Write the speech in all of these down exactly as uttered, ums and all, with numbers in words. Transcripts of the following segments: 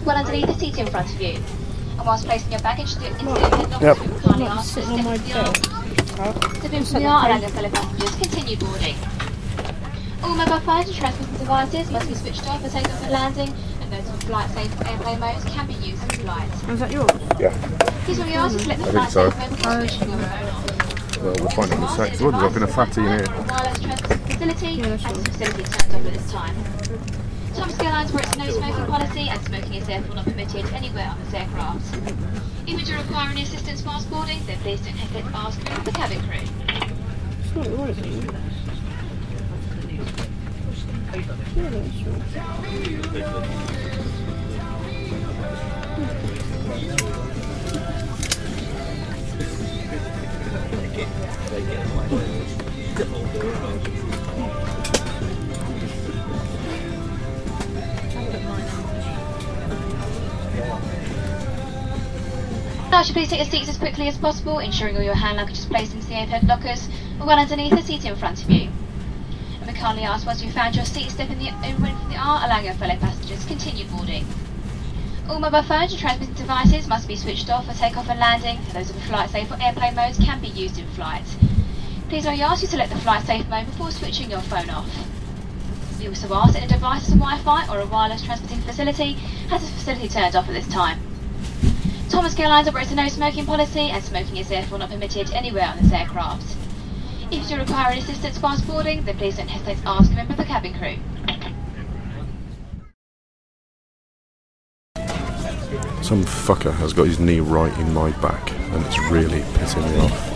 well underneath the seat in front of you. And whilst placing your baggage into the overhead lockers, we kindly ask you to step into the arm. To move from the arm, allow your fellow passengers continue boarding. All mobile phones and transmitting devices must be switched off for takeoff and landing, and those on flight safe or airplane modes can be used in flight. Is that yours? Yeah. Please will you ask to let the flight safe mode before switching your phone off. Well, we'll find out in a sec. So there's been a fatty in here. Wireless transmitting facility, yeah, and this facility is turned off at this time. Thomas Airlines for its no smoking policy, and smoking is therefore not permitted anywhere on this aircraft. If you do require any assistance whilst boarding, then please don't hesitate to ask for the cabin crew. It's not yours, is it? Yeah, that's right. Now, should please take your seats as quickly as possible, ensuring all your hand luggage is placed into the overhead lockers, or well underneath the seat in front of you. And we kindly ask, once you've found your seat, step in the overhead from the arm, allowing your fellow passengers to continue boarding. All mobile phones and transmitting devices must be switched off for takeoff and landing, and those of the flight safe or airplane modes can be used in flight. Please we ask you to select the flight safe mode before switching your phone off. We also ask that a device has a Wi-Fi or a wireless transmitting facility has this facility turned off at this time. Thomas Airlines operates a no smoking policy, and smoking is therefore not permitted anywhere on this aircraft. If you do require any assistance whilst boarding, then please don't hesitate to ask a member of the cabin crew. Some fucker has got his knee right in my back, and it's really pissing me off.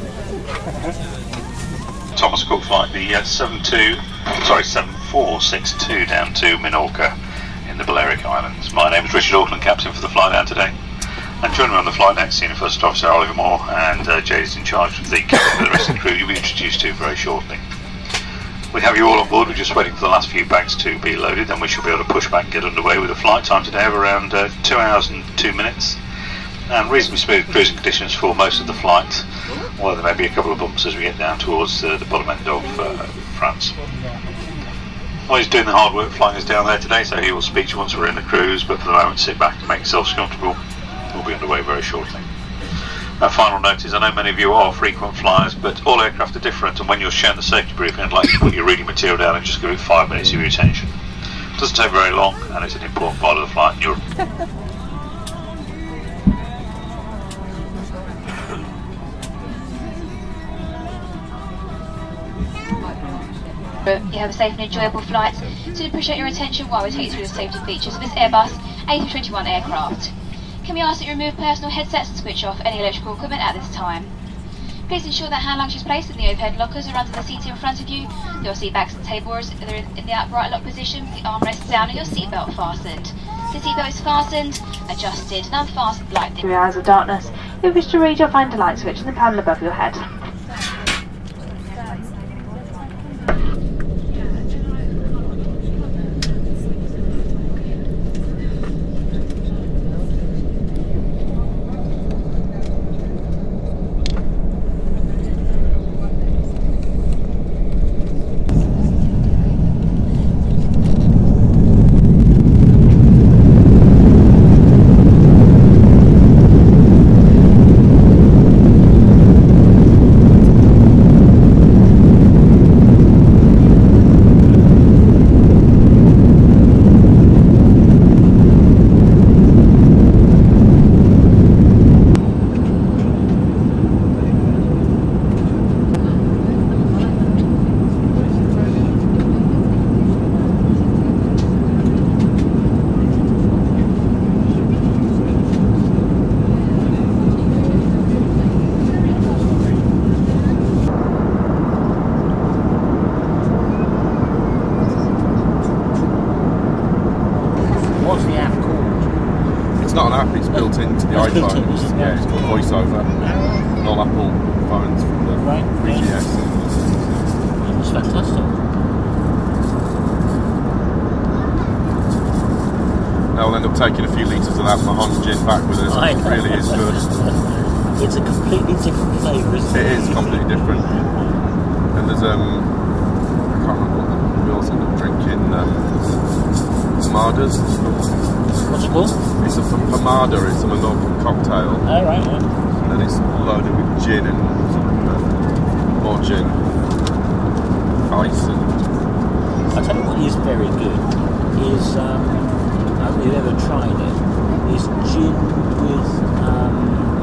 Thomas Cook flight the uh, seven two, sorry seven four six two down to Minorca in the Balearic Islands. My name is Richard Auckland, captain for the flight down today. And joining me on the flight next, Senior First Officer Oliver Moore, and uh, Jay is in charge of the cabin with the rest of the crew you'll be introduced to very shortly. We have you all on board. We're just waiting for the last few bags to be loaded, then we shall be able to push back and get underway with a flight time today of around uh, two hours and two minutes. And reasonably smooth cruising conditions for most of the flight, although there may be a couple of bumps as we get down towards uh, the bottom end of uh, France. Well, he's doing the hard work flying us down there today, so he will speak to you once we're in the cruise, but for the moment sit back and make yourselves comfortable. We'll be underway very shortly. A final note is, I know many of you are frequent flyers, but all aircraft are different, and when you're shown the safety briefing, I'd like you to put your reading material down and just give it five minutes of your attention. It doesn't take very long, and it's an important part of the flight. You're You have a safe and enjoyable flight, so we appreciate your attention while we take you through the safety features of this Airbus A three twenty-one aircraft. Can we ask that you remove personal headsets and switch off any electrical equipment at this time? Please ensure that hand luggage is placed in the overhead lockers or under the seat in front of you. Your seat backs and tables are in the upright lock position with the armrests down and your seatbelt fastened. The seatbelt is fastened, adjusted and unfastened lightly. Through hours of darkness, you wish to read your find a light switch in the panel above your head. Not an app, it's built into the iPhone. It's, yeah, it's called VoiceOver. And all Apple phones from the right, three G S. That's fantastic. Now we'll end up taking a few litres of that Mahon gin back with us. It really is good. It's a completely different flavour, isn't it? It is completely different. And there's, um, I can't remember what the, we also end up drinking, um, Mardas. What's it called? It's a p- pomada. It's a Menorcan cocktail, All right. Yeah. and it's loaded with gin and uh, more gin, ice, and I tell you what is very good is um, I don't know if you've ever tried it. Is gin with um,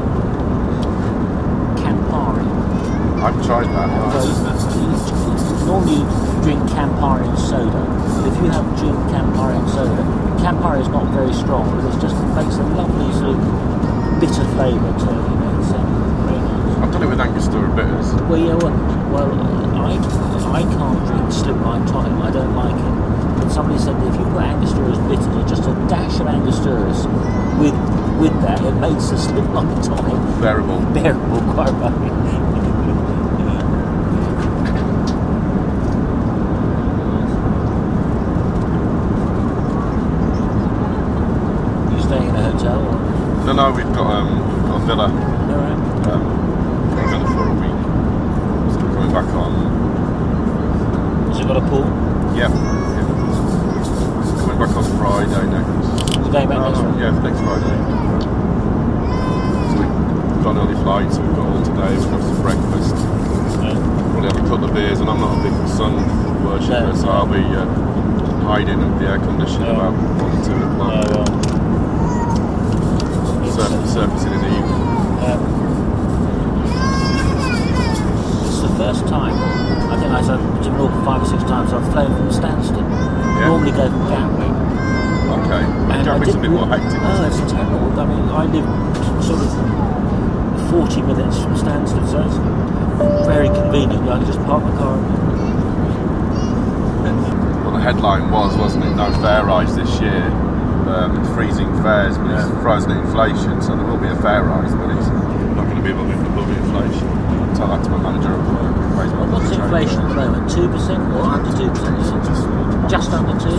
Campari. I've tried that. So you normally drink Campari and soda. But if you have gin, Campari and soda, Campari is not very strong, but it just makes a lovely sort of bitter flavour to it. You know, it's um, very nice. I've done it with Angostura bitters. Well, yeah, well, well I, I can't drink Slimline Tonic. I don't like it. But somebody said that if you put Angosturas bitters or just a dash of Angosturas with with that, it makes the Slimline Tonic Bearable. bearable, quite right. Staying in a hotel? Or? No, no, we've got um, we've got a villa. Alright. Um, we're going for a week. So we're coming back on. Has it got a pool? Yeah. yeah. Coming back on Friday next. The day back No, next no, one? yeah, next Friday. So we've got an early flight, so we've got all today. We've got some breakfast. Yeah. Probably have a couple of beers, and I'm not a big sun worshipper, No. so I'll be uh, hiding in the air conditioner Yeah. about one, two o'clock. Oh, well. It's, Sur- uh, surfacing in the evening. um, it's the first time, I think I've been to five or six times, I've flown from Stansted. Yeah. Normally go from Gatwick. Okay. And I Gatwick's a didn't bit more re- hectic. Oh, isn't it's it? terrible. I mean, I live sort of forty minutes from Stansted, so it's very convenient. I can just park my car. Well, the headline was, wasn't it? No fare rise this year. Um, freezing fares, but it's Yeah. frozen inflation, so there will be a fare rise, but it's not going to be above, above inflation. I'll tell that to my manager at work. Who pays my What's money inflation at the moment? Two percent or under two percent? Is it Just, just under two?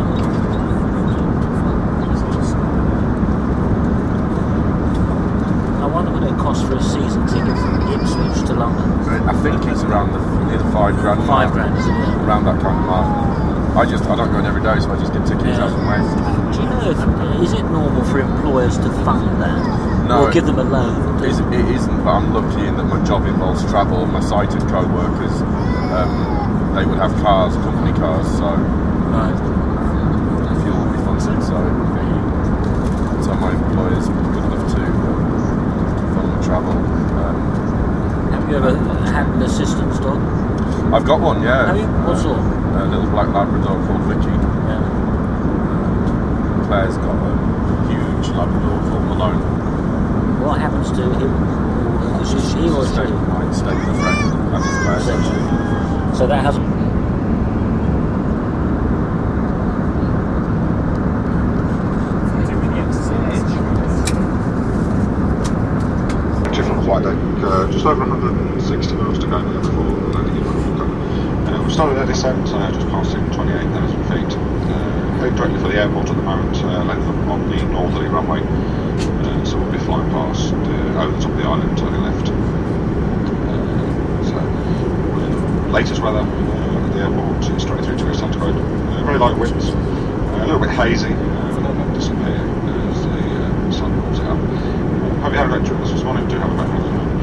I wonder what it costs for a season ticket from Ipswich to London. I think it's around the near the five grand Five mark. grand, is it? Yeah. Around that kind of mark. I just I don't go in every day, so I just get tickets Yeah. as and when. Do you know if is it normal for employers to fund that No, or give them a loan? It isn't, it isn't, but I'm lucky in that my job involves travel. My sighted co-workers, um, they would have cars, company cars, so Right. the fuel would be funded. So it would be. So my employers would be good enough to uh, fund the travel. Um, Have you ever had an assistance dog? I've got one, yeah. Have you? What sort? A little black Labrador called Vicky. Yeah. Claire's got a huge Labrador called Malone. What happens to him? Is it she or Stay she? with mine, stay with a friend. That is Claire's So- actually. So that hasn't. Different flight deck, uh, just over one hundred sixty miles to go before landing in Mallorca. Uh, we started our descent uh, just passing twenty-eight thousand feet. Uh, heading directly for the airport at the moment, uh, landing on the northerly runway. Uh, so we'll be flying past uh, over the top of the island, turning left. Uh, so, uh, latest weather uh, at the airport is twenty-three degrees centigrade. Uh, very light winds, uh, a little bit hazy, uh, but then disappear as the uh, sun warms it up. Hope you had a great trip this morning. Do have a background.